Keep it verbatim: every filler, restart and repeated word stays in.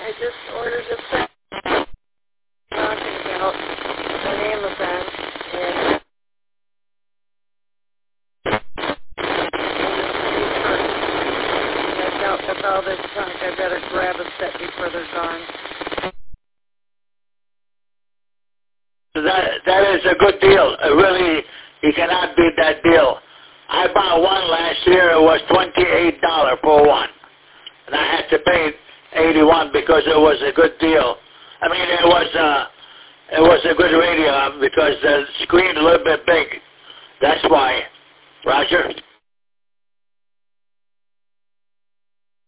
I just ordered a set talking about on Amazon, and I doubt with all this junk, I better grab a set before they're gone. That, that is a good deal. Uh, really, you cannot beat that deal. I bought one last year. It was twenty-eight dollars for one. And I had to pay eighty-one because it was a good deal. I mean, it was uh, it was a good radio because the screen a little bit big. That's why. Roger?